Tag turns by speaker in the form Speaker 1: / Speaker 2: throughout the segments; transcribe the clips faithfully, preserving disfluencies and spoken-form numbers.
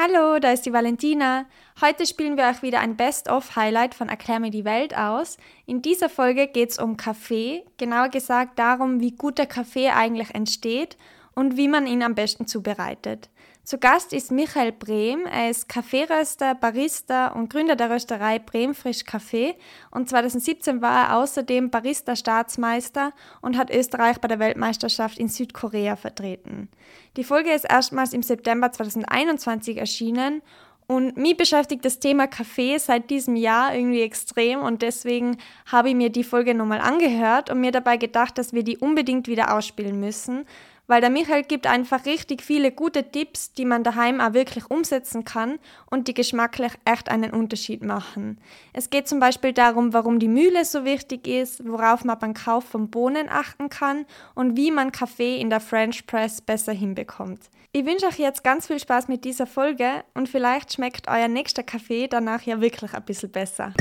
Speaker 1: Hallo, da ist die Valentina. Heute spielen wir euch wieder ein Best-of-Highlight von Erklär mir die Welt aus. In dieser Folge geht es um Kaffee, genauer gesagt darum, wie guter Kaffee eigentlich entsteht und wie man ihn am besten zubereitet. Zu Gast ist Michael Brehm, er ist Kaffeeröster, Barista und Gründer der Rösterei Brehm Frisch Kaffee und zweitausendsiebzehn war er außerdem Barista-Staatsmeister und hat Österreich bei der Weltmeisterschaft in Südkorea vertreten. Die Folge ist erstmals im September zweitausendeinundzwanzig erschienen und mich beschäftigt das Thema Kaffee seit diesem Jahr irgendwie extrem und deswegen habe ich mir die Folge nochmal angehört und mir dabei gedacht, dass wir die unbedingt wieder ausspielen müssen, weil der Michael gibt einfach richtig viele gute Tipps, die man daheim auch wirklich umsetzen kann und die geschmacklich echt einen Unterschied machen. Es geht zum Beispiel darum, warum die Mühle so wichtig ist, worauf man beim Kauf von Bohnen achten kann und wie man Kaffee in der French Press besser hinbekommt. Ich wünsche euch jetzt ganz viel Spaß mit dieser Folge und vielleicht schmeckt euer nächster Kaffee danach ja wirklich ein bisschen besser.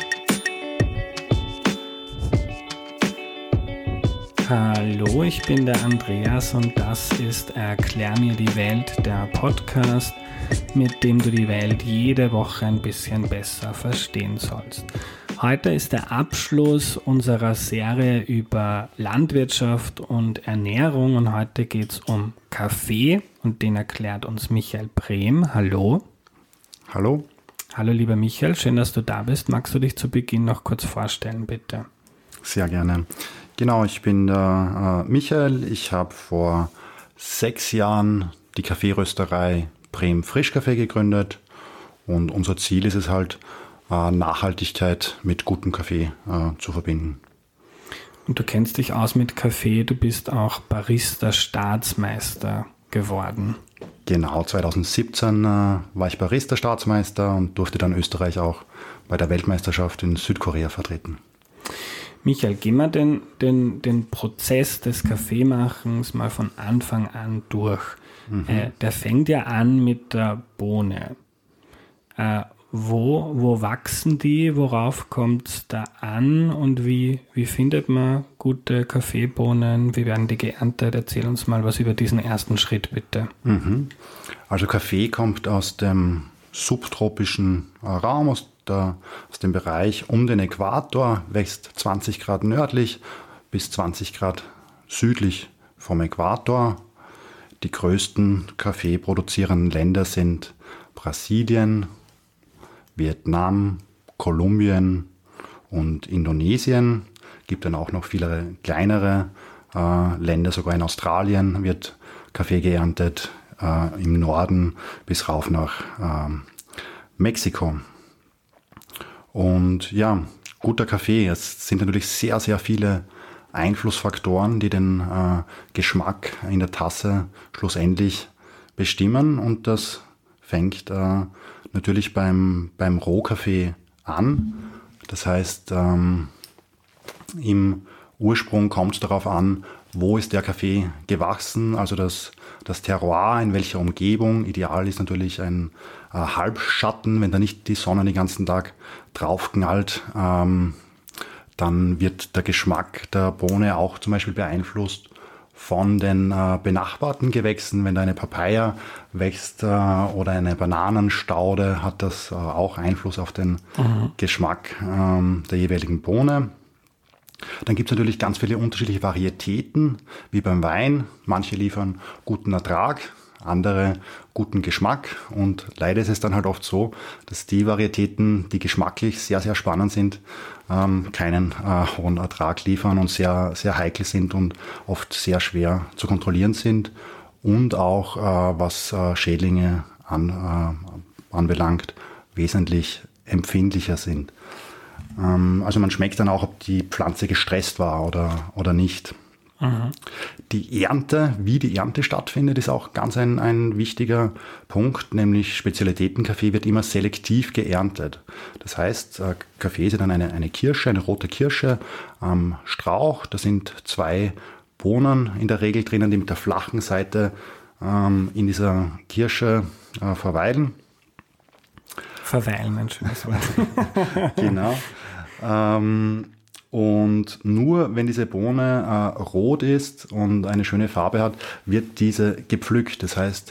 Speaker 2: Hallo, ich bin der Andreas und das ist Erklär mir die Welt, der Podcast, mit dem du die Welt jede Woche ein bisschen besser verstehen sollst. Heute ist der Abschluss unserer Serie über Landwirtschaft und Ernährung und heute geht es um Kaffee und den erklärt uns Michael Brehm. Hallo.
Speaker 3: Hallo.
Speaker 2: Hallo lieber Michael, schön, dass du da bist. Magst du dich zu Beginn noch kurz vorstellen, bitte?
Speaker 3: Sehr gerne. Genau, ich bin der äh, Michael. Ich habe vor sechs Jahren die Kaffeerösterei Brehm Frisch Kaffee gegründet und unser Ziel ist es halt, äh, Nachhaltigkeit mit gutem Kaffee äh, zu verbinden.
Speaker 2: Und du kennst dich aus mit Kaffee, du bist auch Barista-Staatsmeister geworden.
Speaker 3: Genau, zweitausendsiebzehn äh, war ich Barista-Staatsmeister und durfte dann Österreich auch bei der Weltmeisterschaft in Südkorea vertreten.
Speaker 2: Michael, gehen wir den, den, den Prozess des Kaffeemachens mal von Anfang an durch. Mhm. Äh, der fängt ja an mit der Bohne. Äh, wo, wo wachsen die? Worauf kommt es da an? Und wie, wie findet man gute Kaffeebohnen? Wie werden die geerntet? Erzähl uns mal was über diesen ersten Schritt, bitte.
Speaker 3: Mhm. Also Kaffee kommt aus dem subtropischen Raum, aus Der, aus dem Bereich um den Äquator, wächst zwanzig Grad nördlich bis zwanzig Grad südlich vom Äquator. Die größten kaffeeproduzierenden Länder sind Brasilien, Vietnam, Kolumbien und Indonesien. Es gibt dann auch noch viele kleinere äh, Länder, sogar in Australien wird Kaffee geerntet, äh, im Norden bis rauf nach äh, Mexiko. Und ja, guter Kaffee, es sind natürlich sehr, sehr viele Einflussfaktoren, die den äh, Geschmack in der Tasse schlussendlich bestimmen. Und das fängt äh, natürlich beim, beim Rohkaffee an. Das heißt, ähm, im Ursprung kommt es darauf an, wo ist der Kaffee gewachsen, also das, das Terroir, in welcher Umgebung. Ideal ist natürlich ein äh, Halbschatten, wenn da nicht die Sonne den ganzen Tag drauf knallt, ähm, dann wird der Geschmack der Bohne auch zum Beispiel beeinflusst von den äh, benachbarten Gewächsen. Wenn da eine Papaya wächst äh, oder eine Bananenstaude, hat das äh, auch Einfluss auf den mhm. Geschmack ähm, der jeweiligen Bohne. Dann gibt es natürlich ganz viele unterschiedliche Varietäten, wie beim Wein. Manche liefern guten Ertrag, andere guten Geschmack. Und leider ist es dann halt oft so, dass die Varietäten, die geschmacklich sehr, sehr spannend sind, ähm, keinen äh, hohen Ertrag liefern und sehr, sehr heikel sind und oft sehr schwer zu kontrollieren sind. Und auch, äh, was äh, Schädlinge an, äh, anbelangt, wesentlich empfindlicher sind. Also man schmeckt dann auch, ob die Pflanze gestresst war oder, oder nicht. Mhm. Die Ernte, wie die Ernte stattfindet, ist auch ganz ein, ein wichtiger Punkt, nämlich Spezialitätenkaffee wird immer selektiv geerntet. Das heißt, Kaffee ist dann eine, eine Kirsche, eine rote Kirsche am Strauch. Da sind zwei Bohnen in der Regel drinnen, die mit der flachen Seite ähm, in dieser Kirsche äh, verweilen.
Speaker 2: Verweilen, ein schönes Wort.
Speaker 3: Genau. Ähm, und nur wenn diese Bohne äh, rot ist und eine schöne Farbe hat, wird diese gepflückt. Das heißt,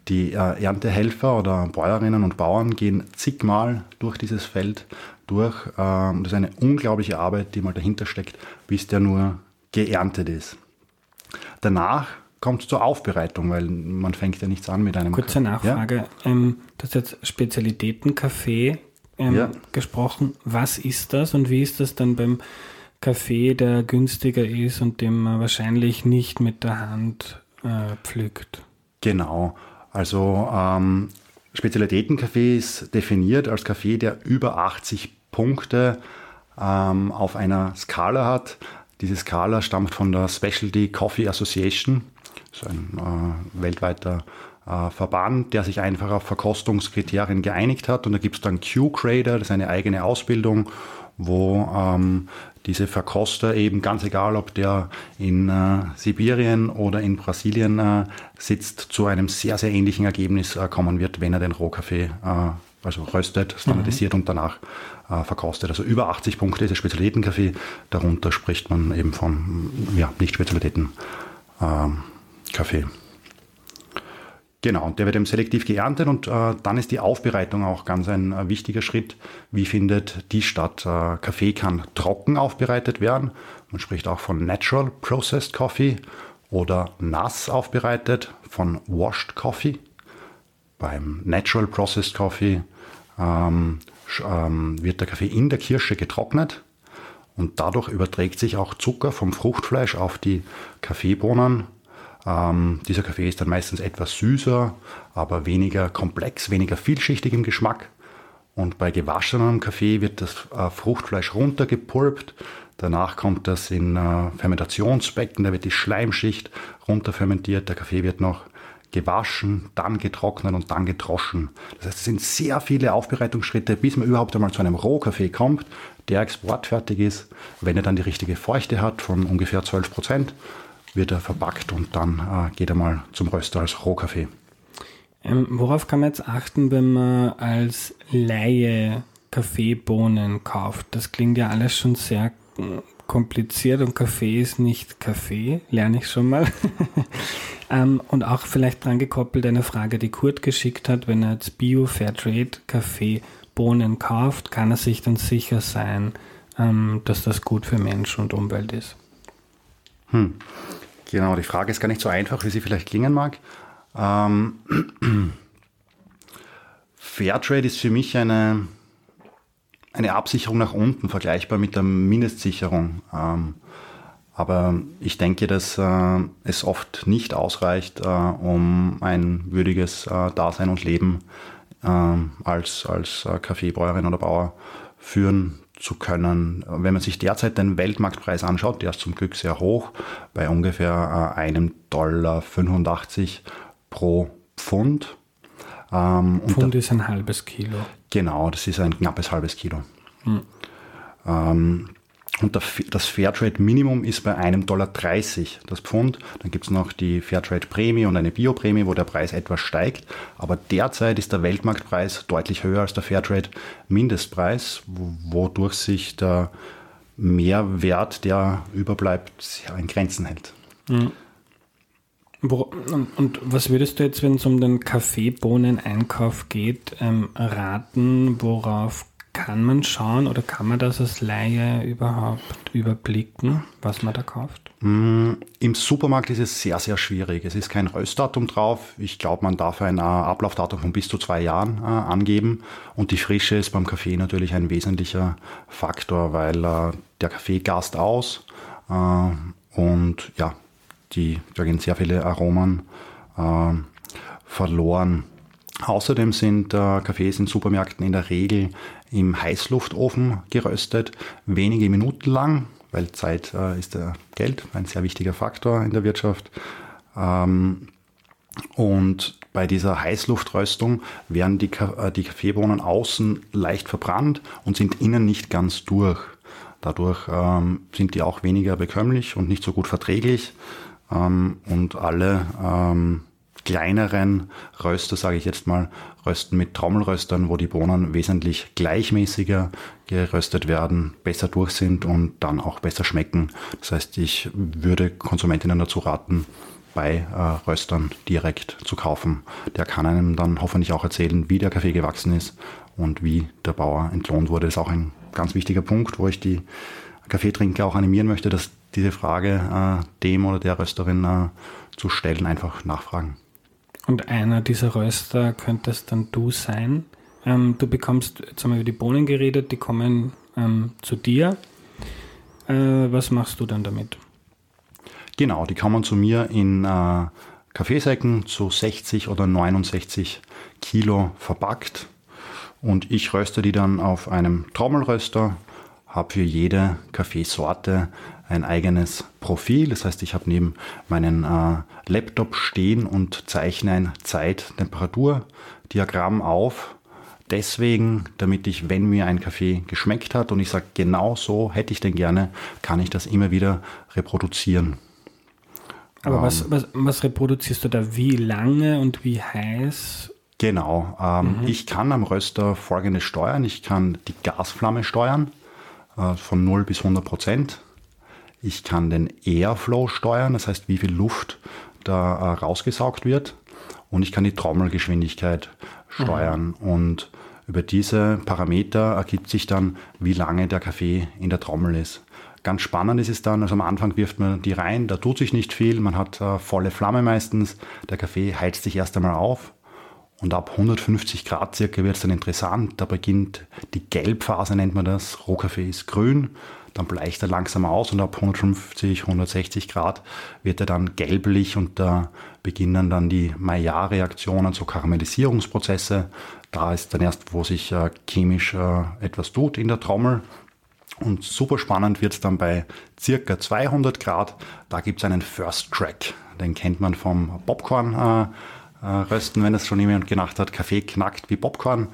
Speaker 3: Die äh, Erntehelfer oder Bäuerinnen und Bauern gehen zigmal durch dieses Feld durch. Ähm, das ist eine unglaubliche Arbeit, die mal dahinter steckt, bis der nur geerntet ist. Danach kommt es zur Aufbereitung, weil man fängt ja nichts an mit einem...
Speaker 2: Kurze Nachfrage. Ja? Ähm, du hast jetzt Spezialitäten-Kaffee ähm, ja. gesprochen. Was ist das und wie ist das dann beim Kaffee, der günstiger ist und den man wahrscheinlich nicht mit der Hand äh, pflückt?
Speaker 3: Genau. Also ähm, Spezialitätenkaffee ist definiert als Kaffee, der über achtzig Punkte ähm, auf einer Skala hat. Diese Skala stammt von der Specialty Coffee Association, so ein äh, weltweiter äh, Verband, der sich einfach auf Verkostungskriterien geeinigt hat. Und da gibt es dann Q-Grader, das ist eine eigene Ausbildung, wo ähm, diese Verkoster eben, ganz egal, ob der in äh, Sibirien oder in Brasilien äh, sitzt, zu einem sehr, sehr ähnlichen Ergebnis äh, kommen wird, wenn er den Rohkaffee äh, also röstet, standardisiert mhm. und danach äh, verkostet. Also über achtzig Punkte ist der Spezialitätenkaffee, darunter spricht man eben von ja, Nicht-Spezialitäten-Kaffee. Äh, Genau, und der wird eben selektiv geerntet und äh, dann ist die Aufbereitung auch ganz ein äh, wichtiger Schritt. Wie findet die statt? Äh, Kaffee kann trocken aufbereitet werden. Man spricht auch von Natural Processed Coffee oder nass aufbereitet von Washed Coffee. Beim Natural Processed Coffee ähm, ähm, wird der Kaffee in der Kirsche getrocknet und dadurch überträgt sich auch Zucker vom Fruchtfleisch auf die Kaffeebohnen. Ähm, dieser Kaffee ist dann meistens etwas süßer, aber weniger komplex, weniger vielschichtig im Geschmack. Und bei gewaschenem Kaffee wird das äh, Fruchtfleisch runtergepulpt. Danach kommt das in äh, Fermentationsbecken, da wird die Schleimschicht runterfermentiert. Der Kaffee wird noch gewaschen, dann getrocknet und dann getroschen. Das heißt, es sind sehr viele Aufbereitungsschritte, bis man überhaupt einmal zu einem Rohkaffee kommt, der exportfertig ist. Wenn er dann die richtige Feuchte hat von ungefähr zwölf Prozent, wird er verpackt und dann äh, geht er mal zum Röster als Rohkaffee.
Speaker 2: Ähm, worauf kann man jetzt achten, wenn man als Laie Kaffeebohnen kauft? Das klingt ja alles schon sehr kompliziert und Kaffee ist nicht Kaffee, lerne ich schon mal. ähm, und auch vielleicht dran gekoppelt eine Frage, die Kurt geschickt hat, wenn er jetzt Bio-Fairtrade Kaffeebohnen kauft, kann er sich dann sicher sein, ähm, dass das gut für Mensch und Umwelt ist?
Speaker 3: Hm. Genau, die Frage ist gar nicht so einfach, wie sie vielleicht klingen mag. Ähm, Fairtrade ist für mich eine, eine Absicherung nach unten, vergleichbar mit der Mindestsicherung. Ähm, aber ich denke, dass äh, es oft nicht ausreicht, äh, um ein würdiges äh, Dasein und Leben äh, als, als äh, Kaffeebäuerin oder Bauer führen zu können. Wenn man sich derzeit den Weltmarktpreis anschaut, der ist zum Glück sehr hoch, bei ungefähr einem Dollar fünfundachtzig pro Pfund.
Speaker 2: Ähm, Pfund ist ein halbes Kilo.
Speaker 3: Genau, das ist ein knappes halbes Kilo. Hm. Ähm, und das Fairtrade-Minimum ist bei einem Dollar dreißig das Pfund. Dann gibt es noch die Fairtrade-Prämie und eine Bio-Prämie, wo der Preis etwas steigt. Aber derzeit ist der Weltmarktpreis deutlich höher als der Fairtrade-Mindestpreis, wodurch sich der Mehrwert, der überbleibt, in Grenzen hält.
Speaker 2: Mhm. Und, und was würdest du jetzt, wenn es um den Kaffeebohnen-Einkauf geht, ähm, raten, worauf kann man schauen oder kann man das als Laie überhaupt überblicken, was man da kauft?
Speaker 3: Mm, Im Supermarkt ist es sehr, sehr schwierig. Es ist kein Röstdatum drauf. Ich glaube, man darf ein äh, Ablaufdatum von bis zu zwei Jahren äh, angeben. Und die Frische ist beim Kaffee natürlich ein wesentlicher Faktor, weil äh, der Kaffee gast aus äh, und ja, die, da gehen sehr viele Aromen äh, verloren. Außerdem sind äh, Kaffees in Supermärkten in der Regel im Heißluftofen geröstet, wenige Minuten lang, weil Zeit äh, ist äh, Geld, ein sehr wichtiger Faktor in der Wirtschaft. Ähm, und bei dieser Heißluftröstung werden die, äh, die Kaffeebohnen außen leicht verbrannt und sind innen nicht ganz durch. Dadurch ähm, sind die auch weniger bekömmlich und nicht so gut verträglich. Ähm, und alle ähm, kleineren Röster, sage ich jetzt mal, rösten mit Trommelröstern, wo die Bohnen wesentlich gleichmäßiger geröstet werden, besser durch sind und dann auch besser schmecken. Das heißt, ich würde Konsumentinnen dazu raten, bei äh, Röstern direkt zu kaufen. Der kann einem dann hoffentlich auch erzählen, wie der Kaffee gewachsen ist und wie der Bauer entlohnt wurde. Das ist auch ein ganz wichtiger Punkt, wo ich die Kaffeetrinker auch animieren möchte, dass diese Frage äh, dem oder der Rösterin äh, zu stellen, einfach nachfragen.
Speaker 2: Und einer dieser Röster könntest dann du sein. Ähm, du bekommst, jetzt haben wir über die Bohnen geredet, die kommen ähm, zu dir. Äh, was machst du dann damit?
Speaker 3: Genau, die kommen zu mir in äh, Kaffeesäcken zu sechzig oder neunundsechzig Kilo verpackt. Und ich röste die dann auf einem Trommelröster, habe für jede Kaffeesorte ein eigenes Profil. Das heißt, ich habe neben meinen äh, Laptop stehen und zeichne ein Zeit-Temperatur-Diagramm auf. Deswegen, damit ich, wenn mir ein Kaffee geschmeckt hat und ich sage, genau so hätte ich den gerne, kann ich das immer wieder reproduzieren.
Speaker 2: Aber
Speaker 3: ähm,
Speaker 2: was, was, was reproduzierst du da? Wie lange und wie heiß?
Speaker 3: Genau. Ähm,
Speaker 2: Mhm.
Speaker 3: Ich kann am Röster Folgendes steuern. Ich kann die Gasflamme steuern äh, von null bis hundert Prozent. Ich kann den Airflow steuern, das heißt, wie viel Luft da äh, rausgesaugt wird. Und ich kann die Trommelgeschwindigkeit steuern. Mhm. Und über diese Parameter ergibt sich dann, wie lange der Kaffee in der Trommel ist. Ganz spannend ist es dann, also am Anfang wirft man die rein, da tut sich nicht viel, man hat äh, volle Flamme meistens, der Kaffee heizt sich erst einmal auf. Und ab hundertfünfzig Grad circa wird es dann interessant. Da beginnt die Gelbphase, nennt man das. Rohkaffee ist grün, dann bleicht er langsam aus und ab hundertfünfzig, hundertsechzig Grad wird er dann gelblich und da beginnen dann die Maillard-Reaktionen, so Karamellisierungsprozesse. Da ist dann erst, wo sich äh, chemisch äh, etwas tut in der Trommel. Und super spannend wird es dann bei circa zweihundert Grad. Da gibt es einen First Crack. Den kennt man vom Popcorn. Äh, Rösten, wenn es schon jemand gedacht hat, Kaffee knackt wie Popcorn.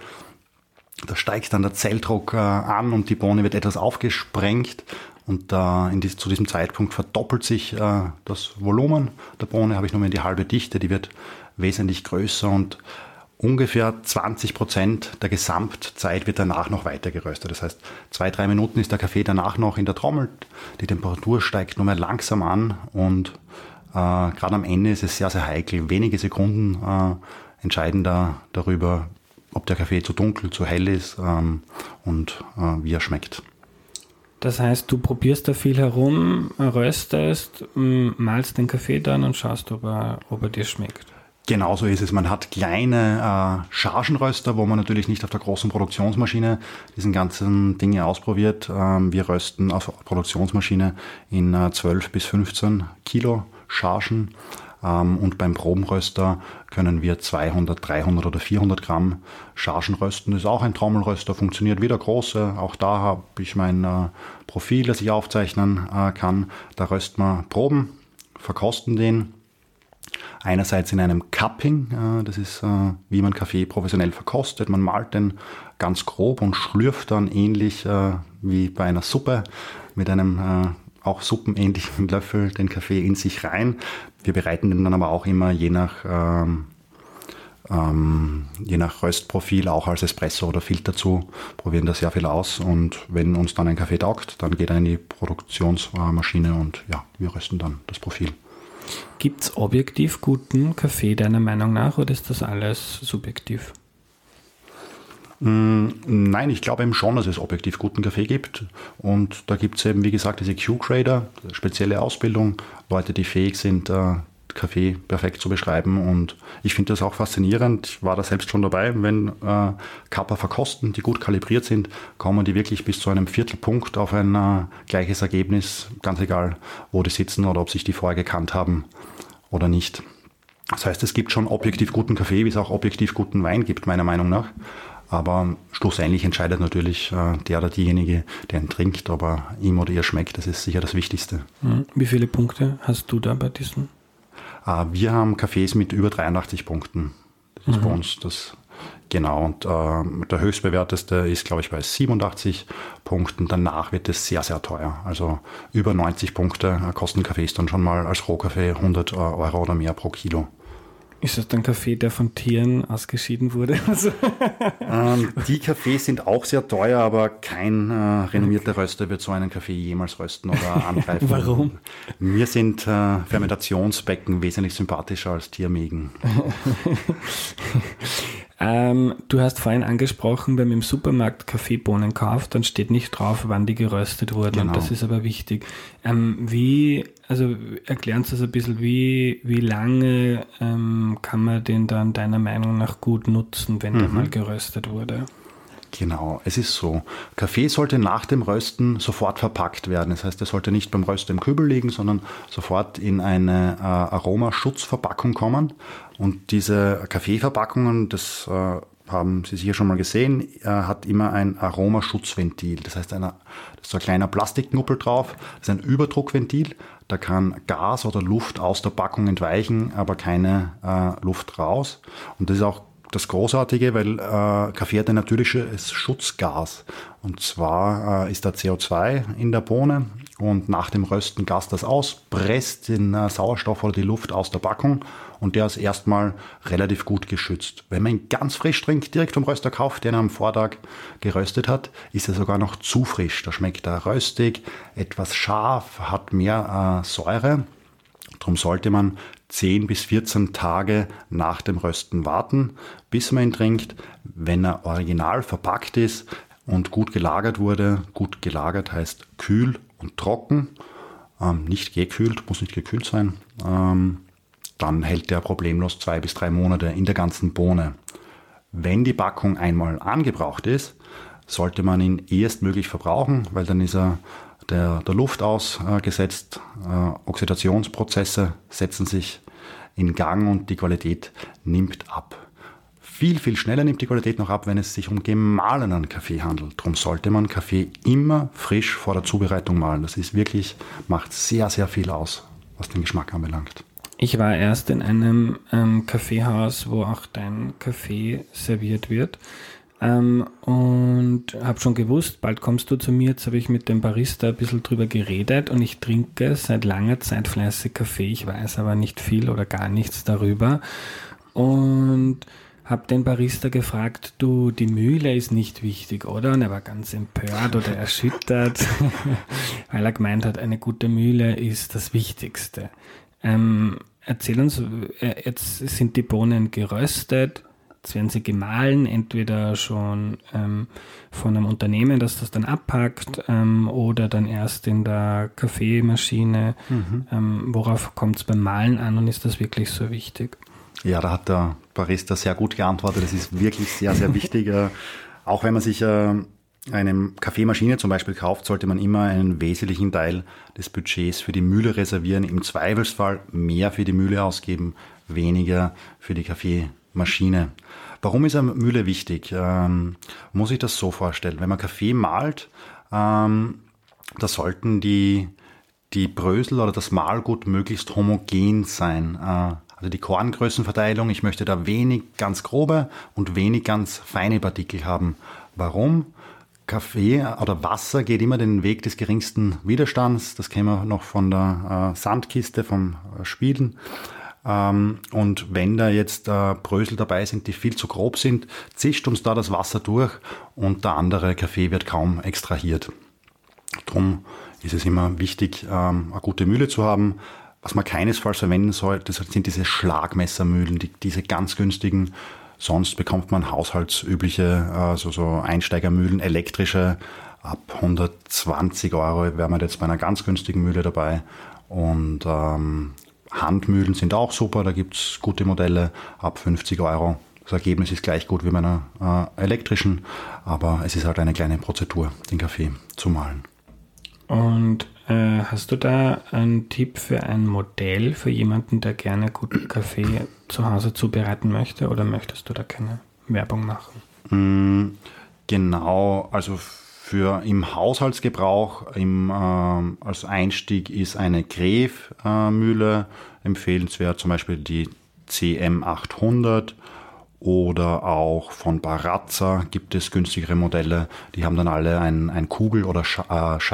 Speaker 3: Da steigt dann der Zelldruck äh, an und die Bohne wird etwas aufgesprengt und äh, in dies, zu diesem Zeitpunkt verdoppelt sich äh, das Volumen der Bohne, habe ich nur mehr die halbe Dichte, die wird wesentlich größer und ungefähr zwanzig Prozent der Gesamtzeit wird danach noch weiter geröstet. Das heißt, zwei, drei Minuten ist der Kaffee danach noch in der Trommel, die Temperatur steigt nur mehr langsam an und Äh, gerade am Ende ist es sehr, sehr heikel. Wenige Sekunden äh, entscheiden da darüber, ob der Kaffee zu dunkel, zu hell ist ähm, und äh, wie er schmeckt.
Speaker 2: Das heißt, du probierst da viel herum, röstest, malst den Kaffee dann und schaust, ob er, ob er dir schmeckt.
Speaker 3: Genauso ist es. Man hat kleine äh, Chargenröster, wo man natürlich nicht auf der großen Produktionsmaschine diesen ganzen Dinge ausprobiert. Ähm, wir rösten auf Produktionsmaschine in äh, zwölf bis fünfzehn Kilo Chargen. Ähm, und beim Probenröster können wir zweihundert, dreihundert oder vierhundert Gramm Chargen rösten. Das ist auch ein Trommelröster, funktioniert wie der große. Auch da habe ich mein äh, Profil, das ich aufzeichnen äh, kann. Da rösten wir Proben, verkosten den. Einerseits in einem Cupping, äh, das ist, äh, wie man Kaffee professionell verkostet. Man malt den ganz grob und schlürft dann ähnlich äh, wie bei einer Suppe mit einem äh, auch suppenähnlichen Löffel den Kaffee in sich rein. Wir bereiten den dann aber auch immer je nach, ähm, ähm, je nach Röstprofil auch als Espresso oder Filter zu, probieren da sehr viel aus und wenn uns dann ein Kaffee taugt, dann geht er in die Produktionsmaschine und ja, wir rösten dann das Profil.
Speaker 2: Gibt es objektiv guten Kaffee deiner Meinung nach oder ist das alles subjektiv?
Speaker 3: Nein, ich glaube eben schon, dass es objektiv guten Kaffee gibt. Und da gibt es eben, wie gesagt, diese Q-Grader, spezielle Ausbildung, Leute, die fähig sind, äh, Kaffee perfekt zu beschreiben. Und ich finde das auch faszinierend. Ich war da selbst schon dabei, wenn äh, Kappa verkosten, die gut kalibriert sind, kommen die wirklich bis zu einem Viertelpunkt auf ein äh, gleiches Ergebnis, ganz egal, wo die sitzen oder ob sich die vorher gekannt haben oder nicht. Das heißt, es gibt schon objektiv guten Kaffee, wie es auch objektiv guten Wein gibt, meiner Meinung nach. Aber schlussendlich entscheidet natürlich äh, der oder diejenige, der ihn trinkt, ob er ihm oder ihr schmeckt. Das ist sicher das Wichtigste.
Speaker 2: Wie viele Punkte hast du da bei diesen?
Speaker 3: Äh, wir haben Kaffees mit über dreiundachtzig Punkten. Das ist mhm. bei uns das, genau. Und äh, der höchstbewerteste ist, glaube ich, bei siebenundachtzig Punkten. Danach wird es sehr, sehr teuer. Also über neunzig Punkte kosten Kaffees dann schon mal als Rohkaffee hundert Euro oder mehr pro Kilo.
Speaker 2: Ist das ein Kaffee, der von Tieren ausgeschieden wurde? Also
Speaker 3: ähm, die Kaffees sind auch sehr teuer, aber kein äh, renommierter Röster wird so einen Kaffee jemals rösten oder angreifen.
Speaker 2: Warum?
Speaker 3: Mir sind äh, Fermentationsbecken wesentlich sympathischer als Tiermägen.
Speaker 2: ähm, du hast vorhin angesprochen, wenn man im Supermarkt Kaffeebohnen kauft, dann steht nicht drauf, wann die geröstet wurden.
Speaker 3: Genau.
Speaker 2: Und das ist aber wichtig. Ähm, wie, also erklären Sie das ein bisschen, wie, wie lange ähm, kann man den dann deiner Meinung nach gut nutzen, wenn mhm. der mal geröstet wurde?
Speaker 3: Genau, es ist so. Kaffee sollte nach dem Rösten sofort verpackt werden. Das heißt, er sollte nicht beim Rösten im Kübel liegen, sondern sofort in eine äh, Aromaschutzverpackung kommen. Und diese Kaffeeverpackungen, das äh, haben Sie sicher schon mal gesehen, äh, hat immer ein Aromaschutzventil. Das heißt, eine, da ist so ein kleiner Plastikknuppel drauf. Das ist ein Überdruckventil. Da kann Gas oder Luft aus der Packung entweichen, aber keine äh, Luft raus. Und das ist auch das Großartige, weil äh, Kaffee hat ein natürliches Schutzgas. Und zwar äh, ist da C O zwei in der Bohne und nach dem Rösten gast das aus, presst den äh, Sauerstoff oder die Luft aus der Packung und der ist erstmal relativ gut geschützt. Wenn man ihn ganz frisch trinkt, direkt vom Röster kauft, den er am Vortag geröstet hat, ist er sogar noch zu frisch. Da schmeckt er röstig, etwas scharf, hat mehr äh, Säure. Darum sollte man zehn bis vierzehn Tage nach dem Rösten warten, bis man ihn trinkt. Wenn er original verpackt ist und gut gelagert wurde, gut gelagert heißt kühl und trocken, ähm, nicht gekühlt, muss nicht gekühlt sein, ähm, dann hält der problemlos zwei bis drei Monate in der ganzen Bohne. Wenn die Packung einmal angebraucht ist, sollte man ihn erstmöglich verbrauchen, weil dann ist er der, der Luft ausgesetzt, äh, Oxidationsprozesse setzen sich in Gang und die Qualität nimmt ab. Viel, viel schneller nimmt die Qualität noch ab, wenn es sich um gemahlenen Kaffee handelt. Darum sollte man Kaffee immer frisch vor der Zubereitung mahlen. Das ist wirklich, macht sehr, sehr viel aus, was den Geschmack anbelangt.
Speaker 2: Ich war erst in einem ähm, Kaffeehaus, wo auch dein Kaffee serviert wird. Ähm, und habe schon gewusst, bald kommst du zu mir. Jetzt habe ich mit dem Barista ein bisschen drüber geredet und ich trinke seit langer Zeit fleißig Kaffee. Ich weiß aber nicht viel oder gar nichts darüber. Und habe den Barista gefragt, du, die Mühle ist nicht wichtig, oder? Und er war ganz empört oder erschüttert, weil er gemeint hat, eine gute Mühle ist das Wichtigste. Ähm, erzähl uns, äh, jetzt sind die Bohnen geröstet. Jetzt werden sie gemahlen, entweder schon ähm, von einem Unternehmen, das das dann abpackt, ähm, oder dann erst in der Kaffeemaschine. Mhm. Ähm, worauf kommt es beim Mahlen an und ist das wirklich so wichtig?
Speaker 3: Ja, da hat der Barista sehr gut geantwortet. Das ist wirklich sehr, sehr wichtig. äh, auch wenn man sich äh, eine Kaffeemaschine zum Beispiel kauft, sollte man immer einen wesentlichen Teil des Budgets für die Mühle reservieren. Im Zweifelsfall mehr für die Mühle ausgeben, weniger für die Kaffeemaschine. Warum ist eine Mühle wichtig? Ähm, muss ich das so vorstellen. Wenn man Kaffee mahlt, ähm, da sollten die, die Brösel oder das Mahlgut möglichst homogen sein. Äh, also die Korngrößenverteilung, ich möchte da wenig ganz grobe und wenig ganz feine Partikel haben. Warum? Kaffee oder Wasser geht immer den Weg des geringsten Widerstands. Das kennen wir noch von der äh, Sandkiste, vom äh, Spielen. Ähm, und wenn da jetzt äh, Brösel dabei sind, die viel zu grob sind, zischt uns da das Wasser durch und der andere Kaffee wird kaum extrahiert. Darum ist es immer wichtig, ähm, eine gute Mühle zu haben. Was man keinesfalls verwenden soll, das sind diese Schlagmessermühlen, die, diese ganz günstigen. Sonst bekommt man haushaltsübliche, also so Einsteigermühlen, elektrische, ab hundertzwanzig Euro wäre man jetzt bei einer ganz günstigen Mühle dabei. Und ähm, Handmühlen sind auch super, da gibt es gute Modelle ab fünfzig Euro. Das Ergebnis ist gleich gut wie bei einer äh, elektrischen, aber es ist halt eine kleine Prozedur, den Kaffee zu mahlen.
Speaker 2: Und äh, hast du da einen Tipp für ein Modell für jemanden, der gerne guten Kaffee zu Hause zubereiten möchte, oder möchtest du da keine Werbung machen?
Speaker 3: Mm, genau, also für im Haushaltsgebrauch im, äh, als Einstieg ist eine Gref-Mühle äh, empfehlenswert, zum Beispiel die C M achthundert. Oder auch von Baratza gibt es günstigere Modelle. Die haben dann alle ein, ein Kugel- oder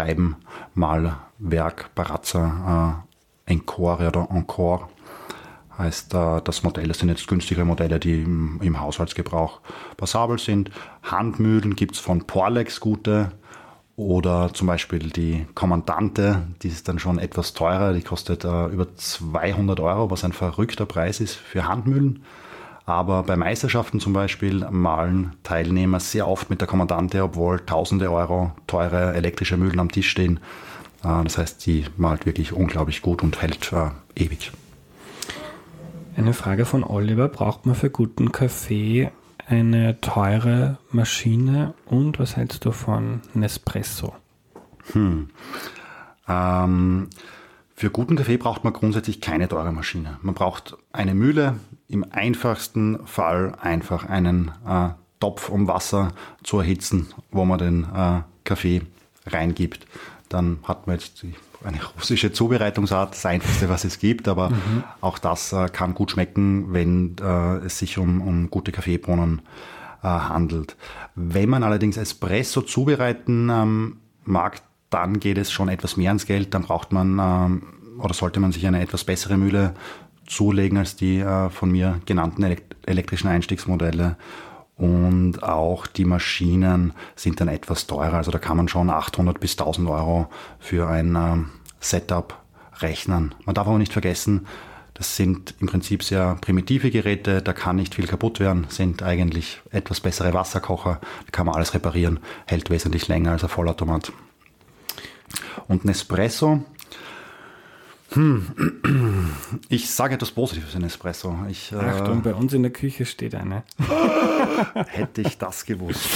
Speaker 3: Scheibenmahlwerk. Baratza äh, Encore oder Encore heißt äh, das Modell. Das sind jetzt günstigere Modelle, die im, im Haushaltsgebrauch passabel sind. Handmühlen gibt es von Porlex gute oder zum Beispiel die Kommandante, die ist dann schon etwas teurer, die kostet äh, über zweihundert Euro, was ein verrückter Preis ist für Handmühlen. Aber bei Meisterschaften zum Beispiel malen Teilnehmer sehr oft mit der Kommandante, obwohl tausende Euro teure elektrische Mühlen am Tisch stehen. Das heißt, die malt wirklich unglaublich gut und hält äh, ewig.
Speaker 2: Eine Frage von Oliver. Braucht man für guten Kaffee eine teure Maschine? Und was hältst du von Nespresso?
Speaker 3: Hm. Ähm, für guten Kaffee braucht man grundsätzlich keine teure Maschine. Man braucht eine Mühle, im einfachsten Fall einfach einen äh, Topf, um Wasser zu erhitzen, wo man den äh, Kaffee reingibt. Dann hat man jetzt die, eine russische Zubereitungsart, das einfachste, was es gibt, aber mhm. auch das äh, kann gut schmecken, wenn äh, es sich um, um gute Kaffeebohnen äh, handelt. Wenn man allerdings Espresso zubereiten ähm, mag, dann geht es schon etwas mehr ins Geld. Dann braucht man ähm, oder sollte man sich eine etwas bessere Mühle zulegen als die äh, von mir genannten elekt- elektrischen Einstiegsmodelle. Und auch die Maschinen sind dann etwas teurer. Also da kann man schon achthundert bis tausend Euro für ein ähm, Setup rechnen. Man darf aber nicht vergessen, das sind im Prinzip sehr primitive Geräte, da kann nicht viel kaputt werden, sind eigentlich etwas bessere Wasserkocher, da kann man alles reparieren, hält wesentlich länger als ein Vollautomat. Und Nespresso, hm, ich sage etwas Positives in Espresso. Ich, äh,
Speaker 2: Achtung, bei uns in der Küche steht eine.
Speaker 3: Hätte ich das gewusst.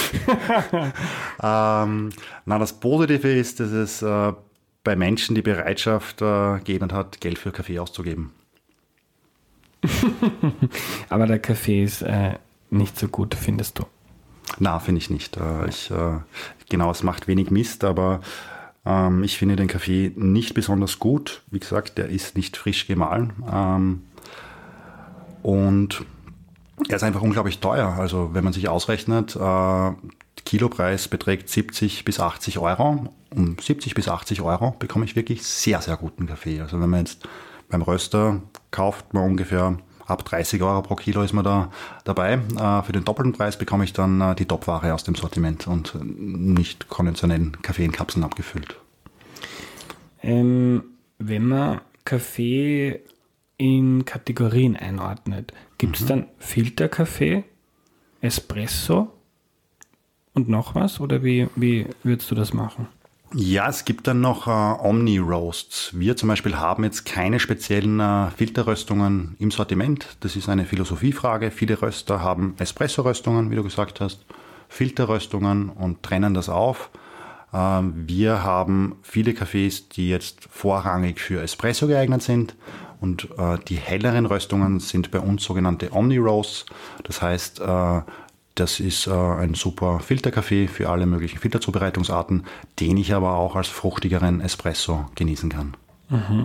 Speaker 3: ähm, na, das Positive ist, dass es äh, bei Menschen die Bereitschaft äh, gegeben hat, Geld für Kaffee auszugeben.
Speaker 2: Aber der Kaffee ist äh, nicht so gut, findest du?
Speaker 3: Na, finde ich nicht. Äh, ich, äh, genau, es macht wenig Mist, aber ähm, ich finde den Kaffee nicht besonders gut. Wie gesagt, der ist nicht frisch gemahlen. Ähm, und er ist einfach unglaublich teuer. Also wenn man sich ausrechnet, äh, Kilopreis beträgt siebzig bis achtzig Euro. Um siebzig bis achtzig Euro bekomme ich wirklich sehr, sehr guten Kaffee. Also wenn man jetzt beim Röster kauft, man ungefähr ab dreißig Euro pro Kilo ist man da dabei. Äh, für den doppelten Preis bekomme ich dann äh, die Topware aus dem Sortiment und nicht konventionellen Kaffee in Kapseln abgefüllt.
Speaker 2: Ähm, wenn man Kaffee in Kategorien einordnet, gibt es mhm. dann Filterkaffee, Espresso und noch was? Oder wie, wie würdest du das machen?
Speaker 3: Ja, es gibt dann noch äh, Omni-Roasts. Wir zum Beispiel haben jetzt keine speziellen äh, Filterröstungen im Sortiment. Das ist eine Philosophiefrage. Viele Röster haben Espresso-Röstungen, wie du gesagt hast, Filterröstungen und trennen das auf. Äh, wir haben viele Kaffees, die jetzt vorrangig für Espresso geeignet sind. Und äh, die helleren Röstungen sind bei uns sogenannte Omni-Roasts. Das heißt, äh, das ist äh, ein super Filterkaffee für alle möglichen Filterzubereitungsarten, den ich aber auch als fruchtigeren Espresso genießen kann.
Speaker 2: Mhm.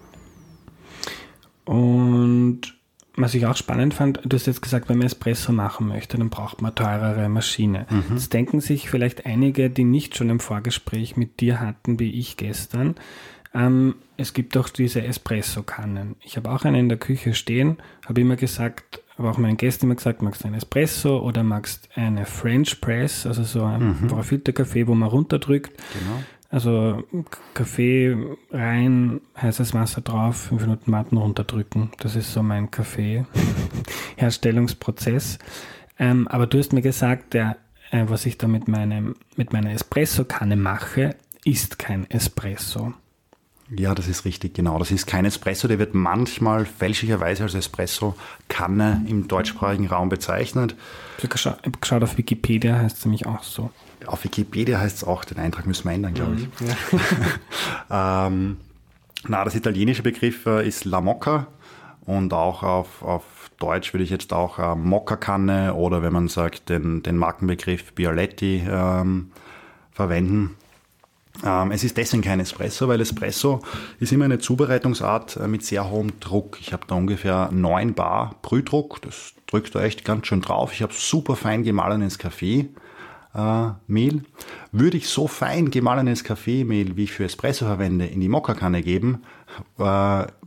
Speaker 2: Und was ich auch spannend fand, du hast jetzt gesagt, wenn man Espresso machen möchte, dann braucht man teurere Maschine. Mhm. Jetzt denken sich vielleicht einige, die nicht schon im Vorgespräch mit dir hatten, wie ich gestern, ähm, es gibt auch diese Espresso-Kannen. Ich habe auch eine in der Küche stehen, habe immer gesagt, aber auch meinen Gästen immer gesagt, magst du einen Espresso oder magst du eine French Press, also so ein mhm. Filterkaffee, wo man runterdrückt. Genau. Also Kaffee rein, heißes Wasser drauf, fünf Minuten warten, runterdrücken. Das ist so mein Kaffee-Herstellungsprozess. Ähm, aber du hast mir gesagt, der, äh, was ich da mit, meinem, mit meiner Espresso-Kanne mache, ist kein Espresso.
Speaker 3: Ja, das ist richtig, genau. Das ist kein Espresso, der wird manchmal fälschlicherweise als Espresso-Kanne im deutschsprachigen Raum bezeichnet.
Speaker 2: Ich habe geschaut, auf Wikipedia heißt es nämlich auch so.
Speaker 3: Auf Wikipedia heißt es auch, den Eintrag müssen wir ändern, glaube ich. Ja. ähm, na, das italienische Begriff äh, ist La Mocca und auch auf, auf Deutsch würde ich jetzt auch äh, Mokka-Kanne oder wenn man sagt, den, den Markenbegriff Bialetti ähm, verwenden. Ähm, es ist deswegen kein Espresso, weil Espresso ist immer eine Zubereitungsart äh, mit sehr hohem Druck. Ich habe da ungefähr neun Bar Brühdruck, das drückt da echt ganz schön drauf. Ich habe super fein gemahlenes Kaffeemehl. Äh, Würde ich so fein gemahlenes Kaffeemehl, wie ich für Espresso verwende, in die Mokka-Kanne geben, äh,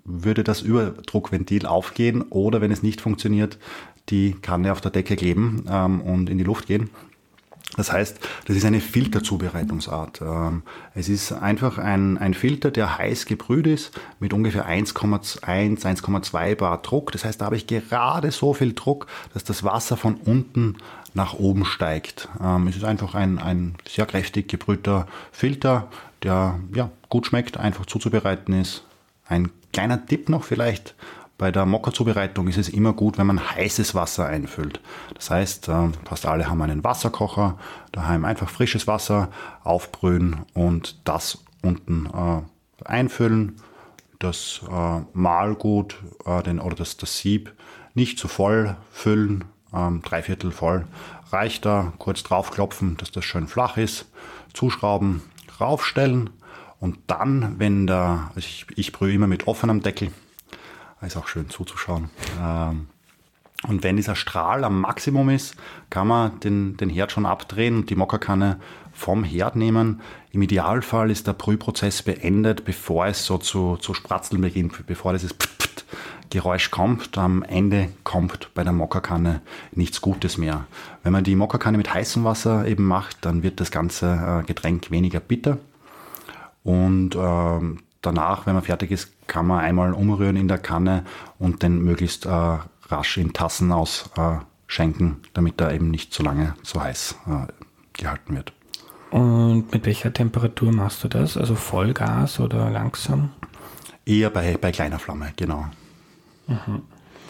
Speaker 3: würde das Überdruckventil aufgehen oder wenn es nicht funktioniert, die Kanne auf der Decke kleben ähm, und in die Luft gehen. Das heißt, das ist eine Filterzubereitungsart. Ähm, es ist einfach ein, ein Filter, der heiß gebrüht ist mit ungefähr eins Komma eins, eins Komma zwei Bar Druck. Das heißt, da habe ich gerade so viel Druck, dass das Wasser von unten nach oben steigt. Ähm, es ist einfach ein, ein sehr kräftig gebrühter Filter, der ja, gut schmeckt, einfach zuzubereiten ist. Ein kleiner Tipp noch vielleicht: Bei der Mokka-Zubereitung ist es immer gut, wenn man heißes Wasser einfüllt. Das heißt, fast alle haben einen Wasserkocher, daheim einfach frisches Wasser aufbrühen und das unten äh, einfüllen. Das äh, Mahlgut äh, den, oder das, das Sieb nicht zu voll füllen, ähm, drei Viertel voll reicht da. Kurz draufklopfen, dass das schön flach ist, zuschrauben, raufstellen und dann, wenn der, also ich, ich brühe immer mit offenem Deckel, ist auch schön zuzuschauen. Und wenn dieser Strahl am Maximum ist, kann man den, den Herd schon abdrehen und die Mokka-Kanne vom Herd nehmen. Im Idealfall ist der Brühprozess beendet, bevor es so zu, zu spratzeln beginnt, bevor dieses Geräusch kommt. Am Ende kommt bei der Mokka-Kanne nichts Gutes mehr. Wenn man die Mokka-Kanne mit heißem Wasser eben macht, dann wird das ganze Getränk weniger bitter. Und ähm, danach, wenn man fertig ist, kann man einmal umrühren in der Kanne und den möglichst äh, rasch in Tassen ausschenken, äh, damit er eben nicht zu lange zu heiß äh, gehalten wird.
Speaker 2: Und mit welcher Temperatur machst du das? Also Vollgas oder langsam?
Speaker 3: Eher bei, bei kleiner Flamme, genau. Mhm.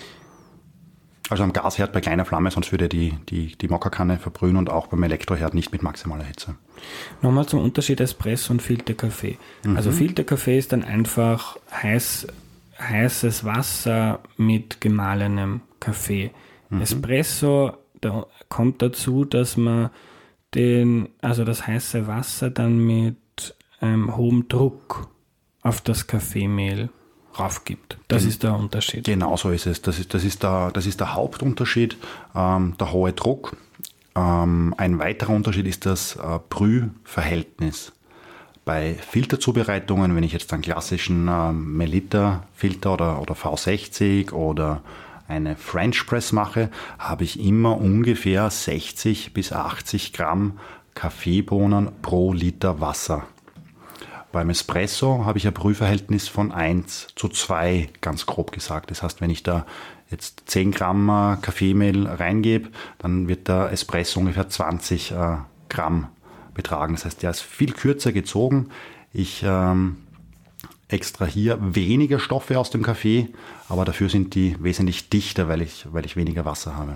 Speaker 3: Also am Gasherd bei kleiner Flamme, sonst würde die, die, die Mokka-Kanne verbrühen und auch beim Elektroherd nicht mit maximaler Hitze.
Speaker 2: Nochmal zum Unterschied Espresso und Filterkaffee. Mhm. Also Filterkaffee ist dann einfach heiß, heißes Wasser mit gemahlenem Kaffee. Mhm. Espresso, da kommt dazu, dass man den, also das heiße Wasser dann mit ähm, hohem Druck auf das Kaffeemehl raufgibt. Das ist der Unterschied.
Speaker 3: Genau so ist es. Das ist, das ist, der, das ist der Hauptunterschied, ähm, der hohe Druck. Ähm, ein weiterer Unterschied ist das äh, Brühverhältnis. Bei Filterzubereitungen, wenn ich jetzt einen klassischen äh, Melitta-Filter oder, oder V sechzig oder eine French Press mache, habe ich immer ungefähr sechzig bis achtzig Gramm Kaffeebohnen pro Liter Wasser. Beim Espresso habe ich ein Brühverhältnis von eins zu zwei, ganz grob gesagt. Das heißt, wenn ich da jetzt zehn Gramm Kaffeemehl reingebe, dann wird der Espresso ungefähr zwanzig äh, Gramm betragen. Das heißt, der ist viel kürzer gezogen. Ich ähm, extrahiere weniger Stoffe aus dem Kaffee, aber dafür sind die wesentlich dichter, weil ich, weil ich weniger Wasser habe.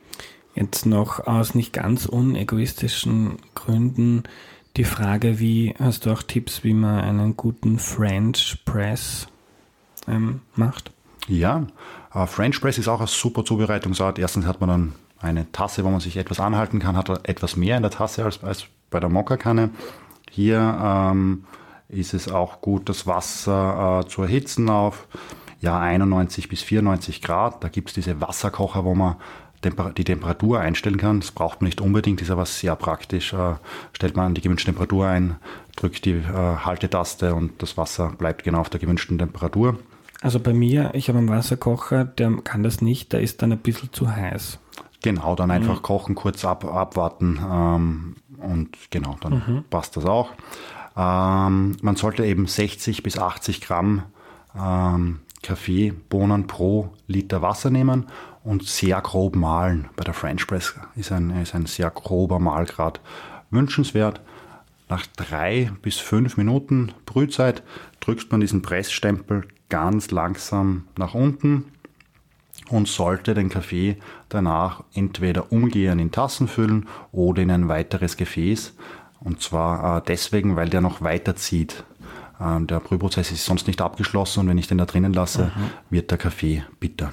Speaker 2: Jetzt noch aus nicht ganz unegoistischen Gründen die Frage, wie, hast du auch Tipps, wie man einen guten French Press ähm, macht?
Speaker 3: Ja, äh, French Press ist auch eine super Zubereitungsart. Erstens hat man dann eine Tasse, wo man sich etwas anhalten kann, hat etwas mehr in der Tasse als, als bei der Mokka-Kanne. Hier ähm, ist es auch gut, das Wasser äh, zu erhitzen auf ja, einundneunzig bis vierundneunzig Grad. Da gibt es diese Wasserkocher, wo man die Temperatur einstellen kann. Das braucht man nicht unbedingt, ist aber sehr praktisch. Äh, stellt man die gewünschte Temperatur ein, drückt die äh, Haltetaste und das Wasser bleibt genau auf der gewünschten Temperatur.
Speaker 2: Also bei mir, ich habe einen Wasserkocher, der kann das nicht, der ist dann ein bisschen zu heiß.
Speaker 3: Genau, dann einfach mhm. kochen, kurz ab, abwarten ähm, und genau, dann mhm. passt das auch. Ähm, man sollte eben sechzig bis achtzig Gramm ähm, Kaffeebohnen pro Liter Wasser nehmen und sehr grob mahlen. Bei der French Press ist ein, ist ein sehr grober Mahlgrad wünschenswert. Nach drei bis fünf Minuten Brühzeit drückt man diesen Pressstempel ganz langsam nach unten und sollte den Kaffee danach entweder umgehend in Tassen füllen oder in ein weiteres Gefäß. Und zwar äh, deswegen, weil der noch weiter zieht. Ähm, der Brühprozess ist sonst nicht abgeschlossen und wenn ich den da drinnen lasse, mhm. wird der Kaffee bitter.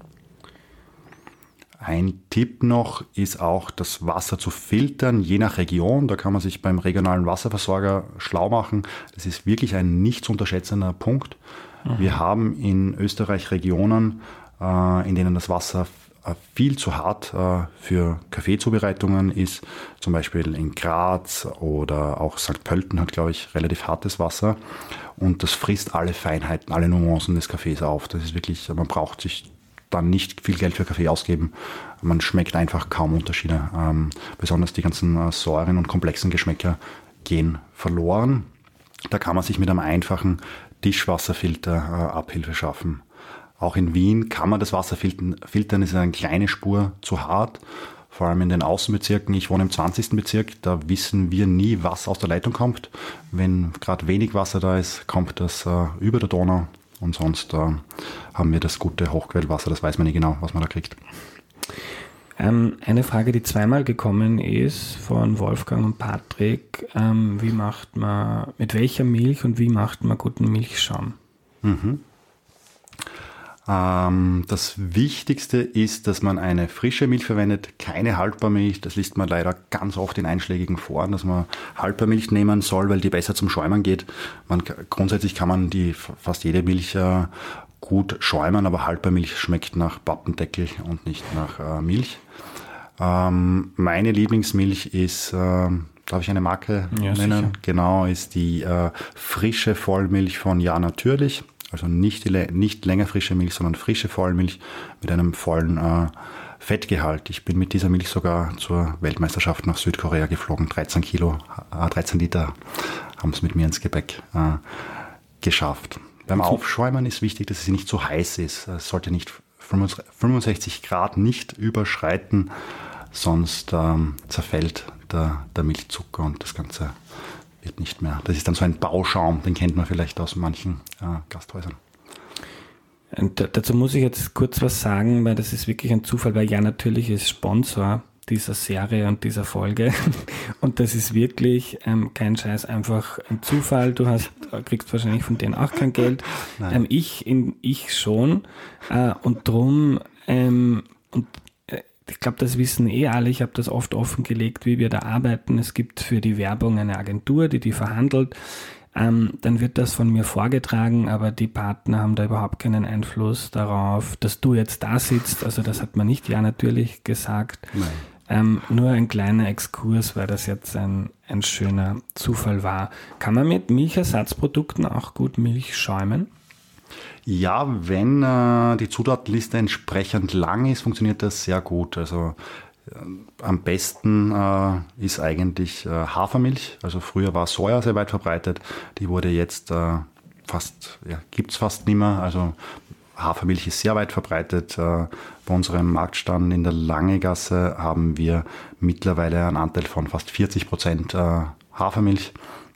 Speaker 3: Ein Tipp noch ist auch, das Wasser zu filtern, je nach Region. Da kann man sich beim regionalen Wasserversorger schlau machen. Das ist wirklich ein nicht zu unterschätzender Punkt. Mhm. Wir haben in Österreich Regionen, in denen das Wasser viel zu hart für Kaffeezubereitungen ist. Zum Beispiel in Graz oder auch Sankt Pölten hat, glaube ich, relativ hartes Wasser. Und das frisst alle Feinheiten, alle Nuancen des Kaffees auf. Das ist wirklich, man braucht sich dann nicht viel Geld für Kaffee ausgeben. Man schmeckt einfach kaum Unterschiede. Ähm, besonders die ganzen äh, Säuren und komplexen Geschmäcker gehen verloren. Da kann man sich mit einem einfachen Tischwasserfilter äh, Abhilfe schaffen. Auch in Wien kann man das Wasser filtern. Filtern ist eine kleine Spur zu hart. Vor allem in den Außenbezirken. Ich wohne im zwanzigsten Bezirk. Da wissen wir nie, was aus der Leitung kommt. Wenn gerade wenig Wasser da ist, kommt das äh, über der Donau. Und sonst äh, haben wir das gute Hochquellwasser. Das weiß man nicht genau, was man da kriegt.
Speaker 2: Ähm, eine Frage, die zweimal gekommen ist von Wolfgang und Patrick. Ähm, wie macht man, mit welcher Milch und wie macht man guten Milchschaum?
Speaker 3: Mhm. Ähm, das Wichtigste ist, dass man eine frische Milch verwendet, keine Haltbarmilch. Das liest man leider ganz oft in einschlägigen Foren, dass man Haltbarmilch nehmen soll, weil die besser zum Schäumen geht. Man, grundsätzlich kann man die fast jede Milch äh, gut schäumen, aber Haltbarmilch schmeckt nach Pappendeckel und nicht nach äh, Milch. Ähm, meine Lieblingsmilch ist, äh, darf ich eine Marke
Speaker 2: ja,
Speaker 3: nennen?
Speaker 2: Sicher.
Speaker 3: Genau, ist die äh, frische Vollmilch von Ja Natürlich. Also nicht, die, nicht länger frische Milch, sondern frische Vollmilch mit einem vollen äh, Fettgehalt. Ich bin mit dieser Milch sogar zur Weltmeisterschaft nach Südkorea geflogen. dreizehn Kilo, äh, dreizehn Liter haben es mit mir ins Gepäck äh, geschafft. Beim Aufschäumen ist wichtig, dass es nicht zu heiß ist. Es sollte nicht fünfundsechzig Grad nicht überschreiten, sonst ähm, zerfällt der, der Milchzucker und das Ganze wird nicht mehr. Das ist dann so ein Bauschaum, den kennt man vielleicht aus manchen äh, Gasthäusern.
Speaker 2: Und dazu muss ich jetzt kurz was sagen, weil das ist wirklich ein Zufall, weil Ja Natürlich ist Sponsor dieser Serie und dieser Folge und das ist wirklich ähm, kein Scheiß, einfach ein Zufall. Du hast, kriegst wahrscheinlich von denen auch kein Geld. Ähm, ich, in, ich schon äh, und drum ähm, und ich glaube, das wissen eh alle. Ich habe das oft offengelegt, wie wir da arbeiten. Es gibt für die Werbung eine Agentur, die die verhandelt. Ähm, dann wird das von mir vorgetragen, aber die Partner haben da überhaupt keinen Einfluss darauf, dass du jetzt da sitzt. Also das hat man nicht Ja Natürlich gesagt. Ähm, nur ein kleiner Exkurs, weil das jetzt ein, ein schöner Zufall war. Kann man mit Milchersatzprodukten auch gut Milch schäumen?
Speaker 3: Ja, wenn äh, die Zutatenliste entsprechend lang ist, funktioniert das sehr gut. Also äh, am besten äh, ist eigentlich äh, Hafermilch. Also früher war Soja sehr weit verbreitet. Die wurde jetzt äh, fast, ja, gibt's fast nicht mehr. Also Hafermilch ist sehr weit verbreitet. Äh, bei unserem Marktstand in der Langegasse haben wir mittlerweile einen Anteil von fast vierzig Prozent äh, Hafermilch.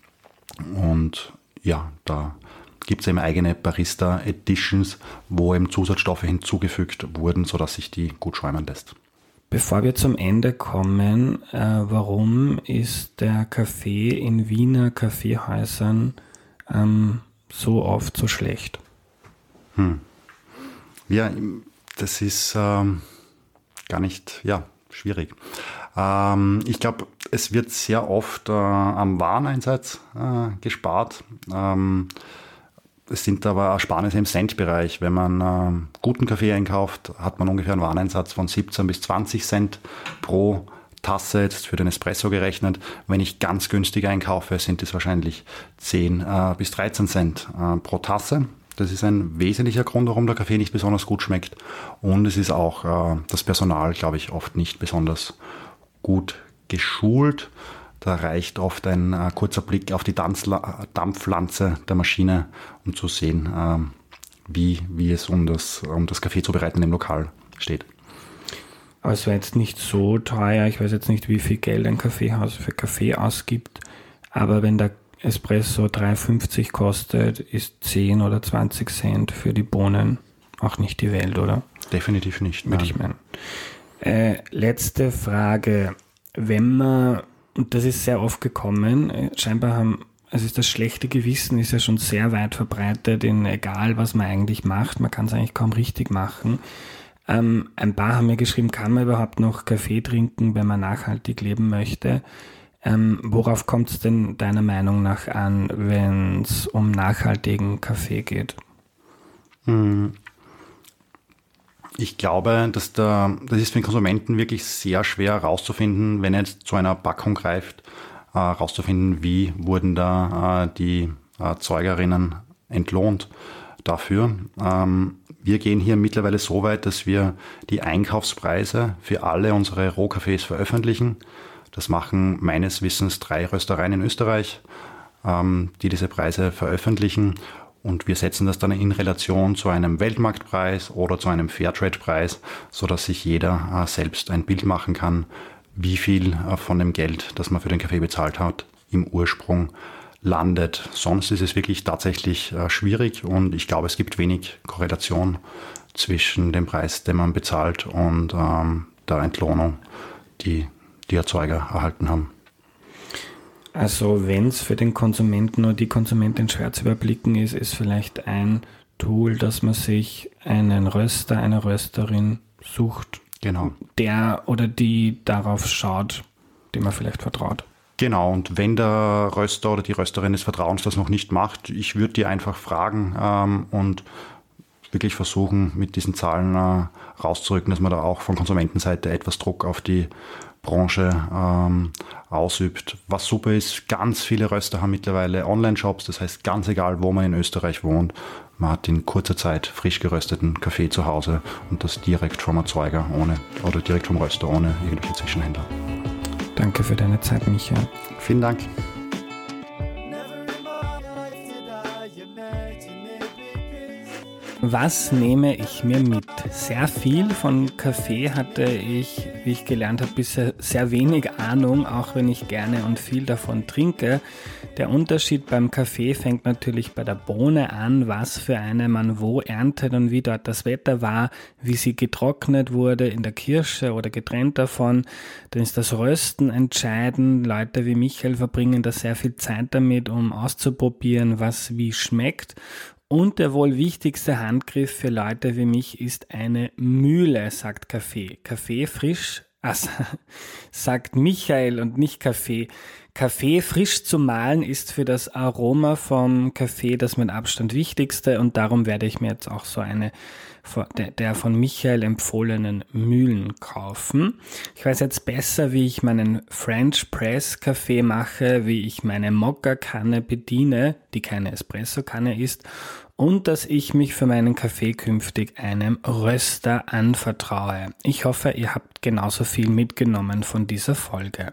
Speaker 3: Und ja, da gibt es eben eigene Barista Editions, wo eben Zusatzstoffe hinzugefügt wurden, sodass sich die gut schäumen lässt.
Speaker 2: Bevor wir zum Ende kommen, äh, warum ist der Kaffee in Wiener Kaffeehäusern ähm, so oft so schlecht?
Speaker 3: Hm. Ja, das ist ähm, gar nicht, ja, schwierig. Ähm, ich glaube, es wird sehr oft äh, am Wareneinsatz äh, gespart. Ähm, Es sind aber Ersparnisse im Centbereich. Wenn man äh, guten Kaffee einkauft, hat man ungefähr einen Wareneinsatz von siebzehn bis zwanzig Cent pro Tasse, jetzt für den Espresso gerechnet. Wenn ich ganz günstig einkaufe, sind es wahrscheinlich zehn äh, bis dreizehn Cent äh, pro Tasse. Das ist ein wesentlicher Grund, warum der Kaffee nicht besonders gut schmeckt. Und es ist auch äh, das Personal, glaube ich, oft nicht besonders gut geschult. Da reicht oft ein äh, kurzer Blick auf die Dampfla- Dampflanze der Maschine, um zu sehen, ähm, wie, wie es um das, um das Kaffee zu bereiten im Lokal steht.
Speaker 2: Aber es wäre jetzt nicht so teuer. Ich weiß jetzt nicht, wie viel Geld ein Kaffeehaus für Kaffee ausgibt. Aber wenn der Espresso drei fünfzig kostet, ist zehn oder zwanzig Cent für die Bohnen auch nicht die Welt, oder?
Speaker 3: Definitiv nicht.
Speaker 2: Würde ich meinen. Äh, letzte Frage. Wenn man Und das ist sehr oft gekommen. Scheinbar haben, also ist das schlechte Gewissen ist ja schon sehr weit verbreitet, in egal was man eigentlich macht. Man kann es eigentlich kaum richtig machen. Ähm, ein paar haben mir geschrieben, kann man überhaupt noch Kaffee trinken, wenn man nachhaltig leben möchte? Ähm, worauf kommt es denn deiner Meinung nach an, wenn es um nachhaltigen Kaffee geht?
Speaker 3: Ich glaube, dass der, das ist für den Konsumenten wirklich sehr schwer herauszufinden, wenn er jetzt zu einer Packung greift, herauszufinden, äh, wie wurden da äh, die Erzeugerinnen entlohnt dafür. Ähm, wir gehen hier mittlerweile so weit, dass wir die Einkaufspreise für alle unsere Rohkaffees veröffentlichen. Das machen meines Wissens drei Röstereien in Österreich, ähm, die diese Preise veröffentlichen. Und wir setzen das dann in Relation zu einem Weltmarktpreis oder zu einem Fairtrade-Preis, sodass sich jeder äh, selbst ein Bild machen kann, wie viel äh, von dem Geld, das man für den Kaffee bezahlt hat, im Ursprung landet. Sonst ist es wirklich tatsächlich äh, schwierig und ich glaube, es gibt wenig Korrelation zwischen dem Preis, den man bezahlt und ähm, der Entlohnung, die die Erzeuger erhalten haben.
Speaker 2: Also wenn es für den Konsumenten oder die Konsumentin schwer zu überblicken ist, ist vielleicht ein Tool, dass man sich einen Röster, eine Rösterin sucht,
Speaker 3: genau,
Speaker 2: der oder die darauf schaut, dem man vielleicht vertraut.
Speaker 3: Genau, und wenn der Röster oder die Rösterin des Vertrauens das noch nicht macht, ich würde die einfach fragen ähm, und wirklich versuchen, mit diesen Zahlen äh, rauszurücken, dass man da auch von Konsumentenseite etwas Druck auf die Branche ähm, ausübt. Was super ist, ganz viele Röster haben mittlerweile Online-Shops, das heißt ganz egal, wo man in Österreich wohnt, man hat in kurzer Zeit frisch gerösteten Kaffee zu Hause und das direkt vom Erzeuger ohne oder direkt vom Röster ohne irgendwelche Zwischenhändler.
Speaker 2: Danke für deine Zeit, Michael.
Speaker 3: Vielen Dank.
Speaker 2: Was nehme ich mir mit? Sehr viel von Kaffee hatte ich, wie ich gelernt habe, bisher sehr wenig Ahnung, auch wenn ich gerne und viel davon trinke. Der Unterschied beim Kaffee fängt natürlich bei der Bohne an, was für eine man wo erntet und wie dort das Wetter war, wie sie getrocknet wurde in der Kirsche oder getrennt davon. Dann ist das Rösten entscheidend. Leute wie Michael verbringen da sehr viel Zeit damit, um auszuprobieren, was wie schmeckt. Und der wohl wichtigste Handgriff für Leute wie mich ist eine Mühle, sagt Kaffee. Kaffee frisch, also, sagt Michael und nicht Kaffee. Kaffee frisch zu mahlen ist für das Aroma vom Kaffee das mit Abstand wichtigste und darum werde ich mir jetzt auch so eine der von Michael empfohlenen Mühlen kaufen. Ich weiß jetzt besser, wie ich meinen French Press Kaffee mache, wie ich meine Mokka-Kanne bediene, die keine Espresso-Kanne ist, und dass ich mich für meinen Kaffee künftig einem Röster anvertraue. Ich hoffe, ihr habt genauso viel mitgenommen von dieser Folge.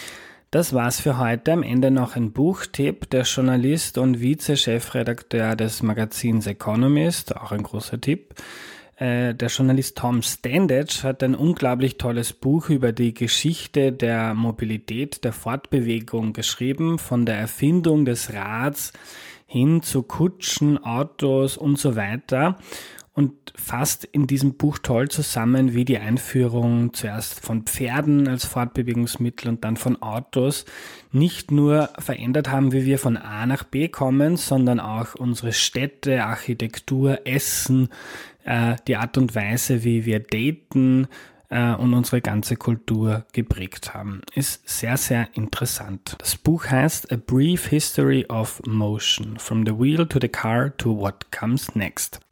Speaker 2: Das war's für heute. Am Ende noch ein Buchtipp. Der Journalist und Vize-Chefredakteur des Magazins Economist, auch ein großer Tipp. Äh, der Journalist Tom Standage hat ein unglaublich tolles Buch über die Geschichte der Mobilität, der Fortbewegung geschrieben, von der Erfindung des Rads hin zu Kutschen, Autos und so weiter. Und fasst in diesem Buch toll zusammen, wie die Einführung zuerst von Pferden als Fortbewegungsmittel und dann von Autos nicht nur verändert haben, wie wir von A nach B kommen, sondern auch unsere Städte, Architektur, Essen, äh, die Art und Weise, wie wir daten äh, und unsere ganze Kultur geprägt haben. Ist sehr, sehr interessant. Das Buch heißt A Brief History of Motion, From the Wheel to the Car to What Comes Next.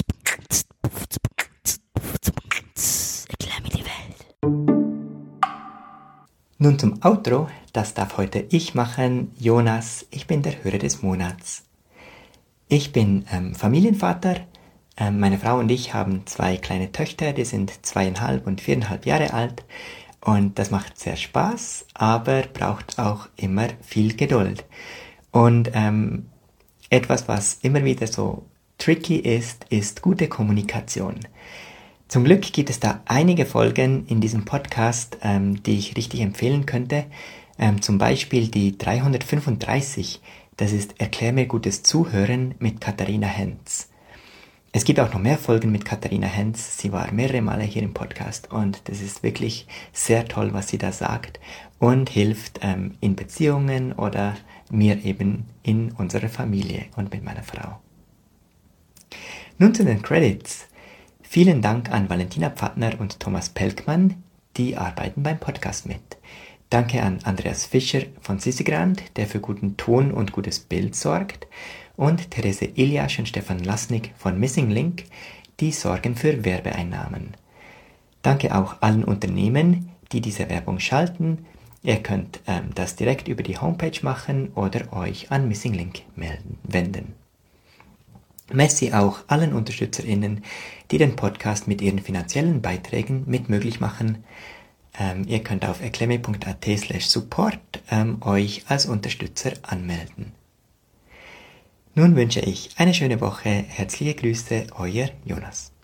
Speaker 4: Erklär mir die Welt. Nun zum Outro, das darf heute ich machen. Jonas, ich bin der Hörer des Monats. Ich bin ähm, Familienvater. Ähm, meine Frau und ich haben zwei kleine Töchter, die sind zweieinhalb und viereinhalb Jahre alt. Und das macht sehr Spaß, aber braucht auch immer viel Geduld. Und ähm, etwas, was immer wieder so tricky ist, ist gute Kommunikation. Zum Glück gibt es da einige Folgen in diesem Podcast, ähm, die ich richtig empfehlen könnte. Ähm, zum Beispiel die dreihundertfünfunddreißig, das ist Erklär mir gutes Zuhören mit Katharina Henz. Es gibt auch noch mehr Folgen mit Katharina Henz. Sie war mehrere Male hier im Podcast und das ist wirklich sehr toll, was sie da sagt und hilft ähm, in Beziehungen oder mir eben in unserer Familie und mit meiner Frau. Nun zu den Credits. Vielen Dank an Valentina Pfattner und Thomas Pelkmann, die arbeiten beim Podcast mit. Danke an Andreas Fischer von Sissegrand, der für guten Ton und gutes Bild sorgt. Und Therese Iliasch und Stefan Lasnik von Missing Link, die sorgen für Werbeeinnahmen. Danke auch allen Unternehmen, die diese Werbung schalten. Ihr könnt ähm, das direkt über die Homepage machen oder euch an Missing Link melden, wenden. Merci auch allen UnterstützerInnen, die den Podcast mit ihren finanziellen Beiträgen mit möglich machen. Ähm, ihr könnt auf erklärme punkt at slash support ähm, euch als Unterstützer anmelden. Nun wünsche ich eine schöne Woche. Herzliche Grüße, euer Jonas.